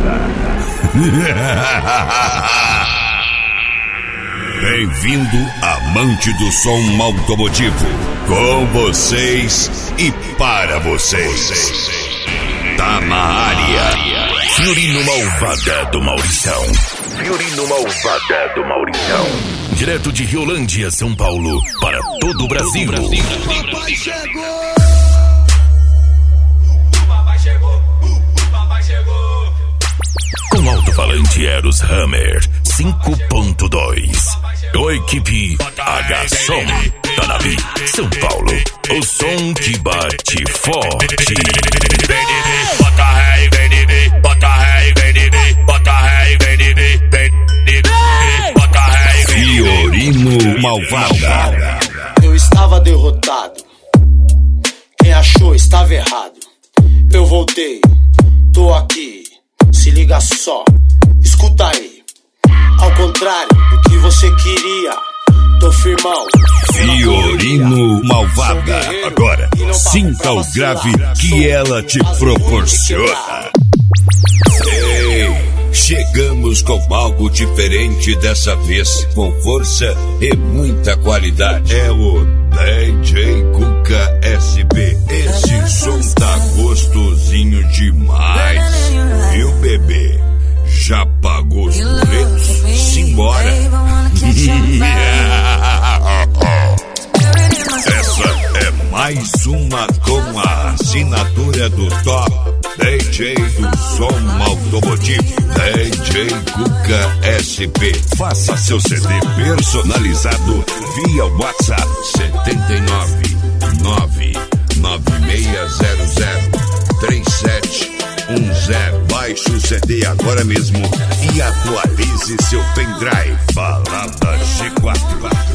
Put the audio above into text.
Bem-vindo, amante do som automotivo. Com vocês e para vocês. Tá na área. Fiorino Malvada do Maurição. Fiorino Malvada do Maurição. Direto de Riolândia, São Paulo, para todo o Brasil. O papai chegou. Com alto-falante Eros Hammer 5.2. Com equipe H-Som, Tanabi, São Paulo. O som que bate forte. Bota ré e vem de mim, bota ré e vem de mim, bota ré e vem de mim, bota ré e vem de mim. Fiorino Malvada. Eu estava derrotado. Quem achou estava errado. Eu voltei, tô aqui. Se liga só, escuta aí. Ao contrário do que você queria, tô firmão. Fiorino Malvada. Agora, sinta o grave que ela te proporciona. Ei, chegamos com algo diferente dessa vez, com força e muita qualidade. É o DJ Cuca SP. Esse som tá gostosinho demais. E o bebê já pagou os boletos? Simbora. Essa é mais uma com a assinatura do top DJ do som automotivo, DJ Cuca SP. Faça seu CD personalizado via WhatsApp 79996003710. Baixe o CD agora mesmo e atualize seu pendrive. Balada G4.